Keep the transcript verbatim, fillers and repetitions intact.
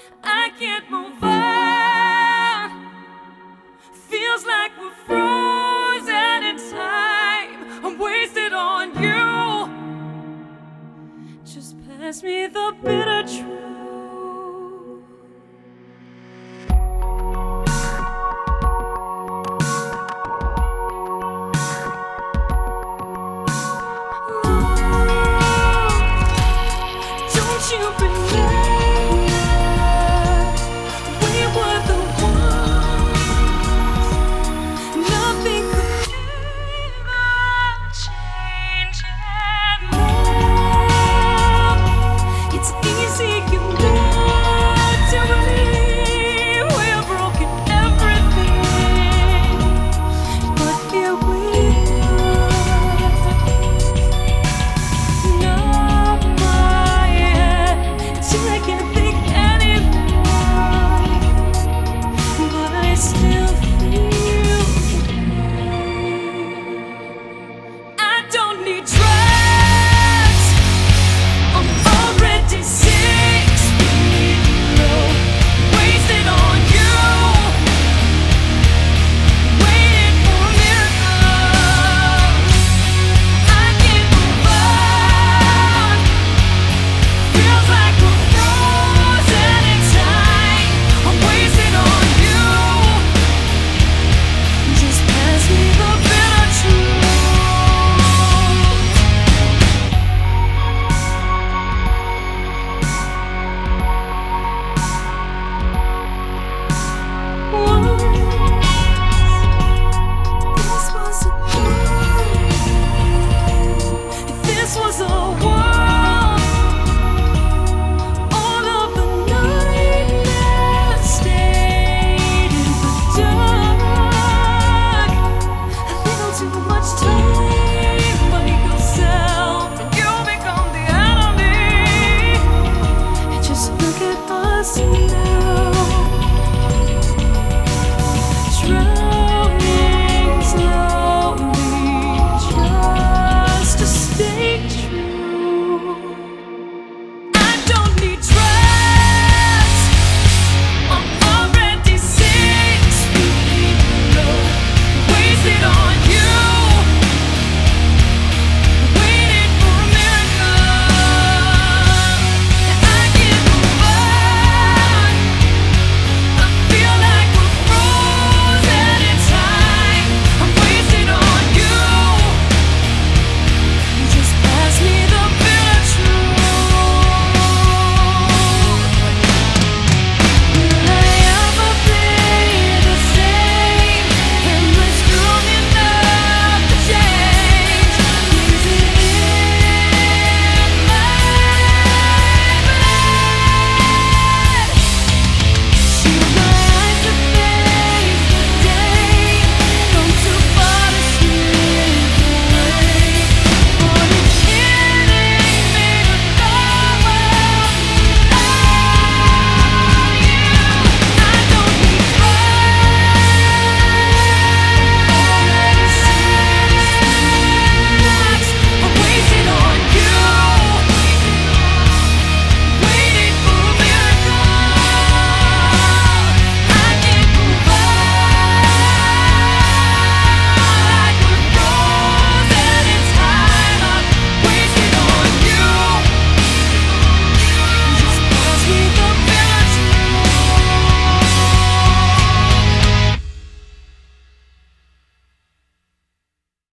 I can't move on. Feels like we're frozen in time. I'm wasted on you. Just pass me the bitter truth. Don't you remember we were the ones? Nothing could ever change anymore. It's easy, you know, to believe we're broken everything, but here we still feel I don't need drugs. I'm already six feet low, wasted on you, waiting for a miracle. I can't move on. Feels like we're frozen in time. I'm wasted on you. Just pass me the bitter truth. Once, this was a world. This was a world. All of the nightmares stayed in the dark. A little too much time by yourself, and you become the enemy. And just look at us now.